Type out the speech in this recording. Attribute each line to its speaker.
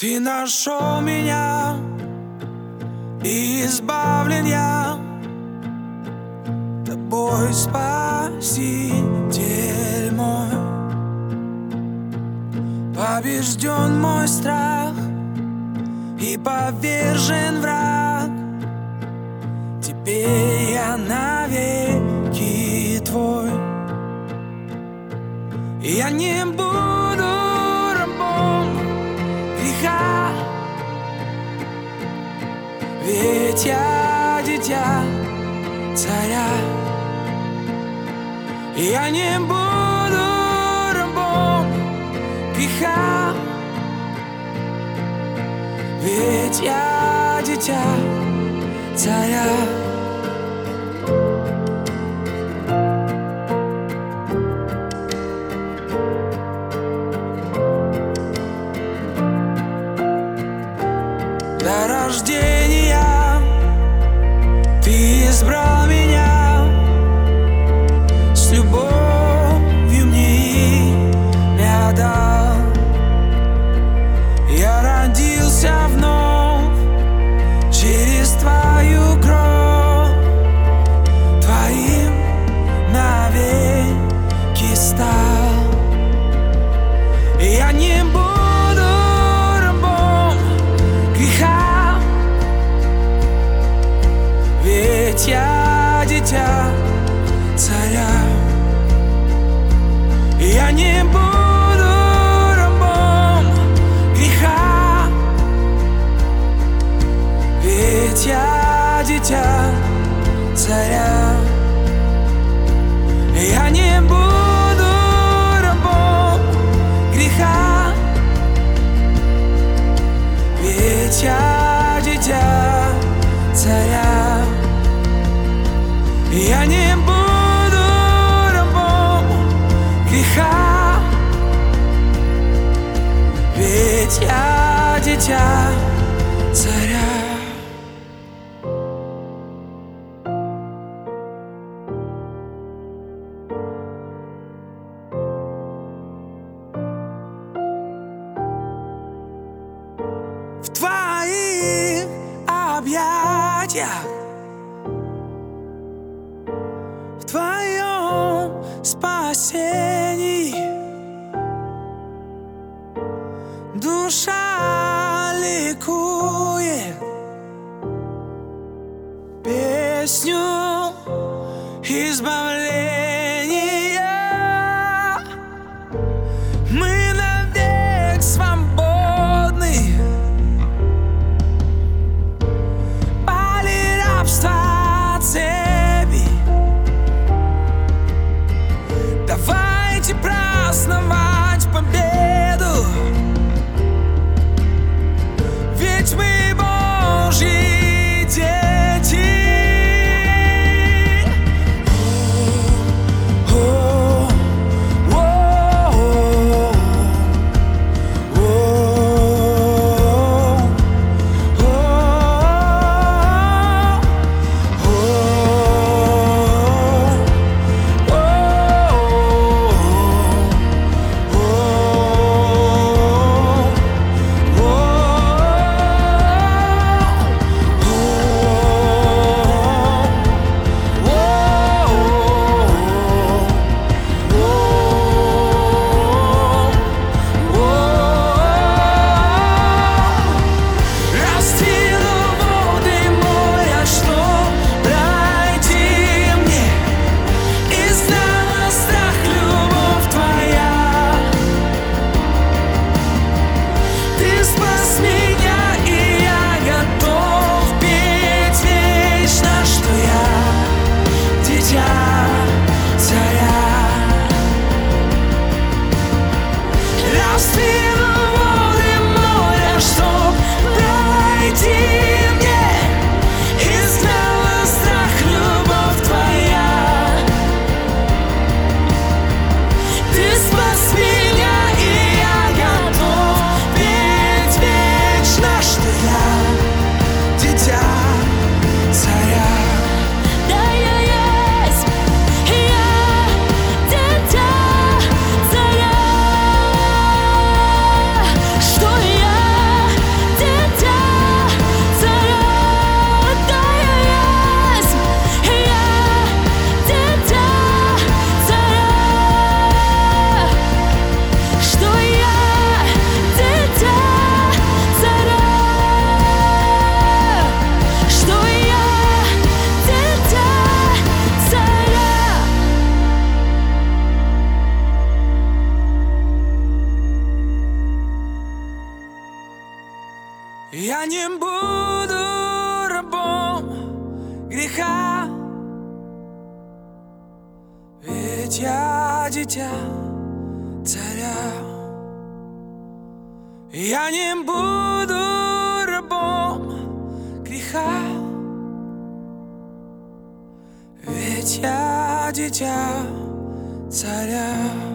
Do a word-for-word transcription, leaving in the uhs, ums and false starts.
Speaker 1: Ты нашел меня, и избавлен я тобой, Спаситель мой. Побежден мой страх и повержен враг. Теперь я навеки твой. Я не буду рабом греха, ведь я дитя царя. Я не буду рабом греха, ведь я дитя царя. До рождения ты избрал меня, с любовью мне имя дал. Я родился вновь через твою кровь, твоим навеки стал. Я не буду рабом греха, ведь я дитя царя. Я не буду рабом греха, ведь я дитя царя. Я не буду рабом греха, ведь я дитя царя. Я не буду рабом греха, ведь я дитя царя. В твоих объятиях, в твоем спасении душа ликует, песню избавления. Мы навек свободны, пали рабства цепи. Давайте праздновать победу, ведь мы Божьи дети. Я не буду рабом греха, ведь я дитя царя. Я не буду рабом греха, ведь я дитя царя.